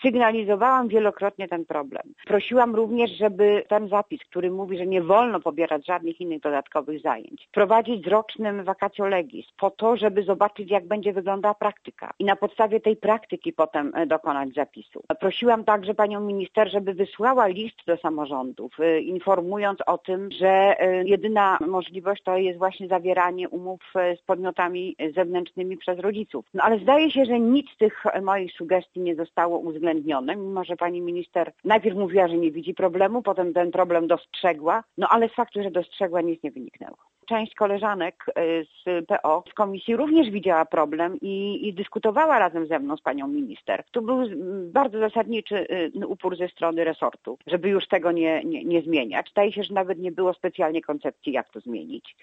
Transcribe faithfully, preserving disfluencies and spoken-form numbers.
Sygnalizowałam wielokrotnie ten problem. Prosiłam również, żeby ten zapis, który mówi, że nie wolno pobierać żadnych innych dodatkowych zajęć, wprowadzić z rocznym vacatio legis po to, żeby zobaczyć, jak będzie wyglądała praktyka i na podstawie tej praktyki potem dokonać zapisu. Prosiłam także panią minister, żeby wysłała list do samorządów, informując o tym, że jedyna możliwość to jest właśnie zawieranie umów z podmiotami zewnętrznymi przez rodziców. No ale zdaje się, że nic z tych moich sugestii nie zostało uwzględnione, mimo że pani minister najpierw mówiła, że nie widzi problemu, potem ten problem dostrzegła, no ale z faktu, że dostrzegła, nic nie wyniknęło. Część koleżanek z P O z komisji również widziała problem i, i dyskutowała razem ze mną, z panią minister. Tu był bardzo zasadniczy upór ze strony resortu, żeby już tego nie, nie, nie zmieniać. Zdaje się, że nawet nie było specjalnie koncepcji, jak to zmienić.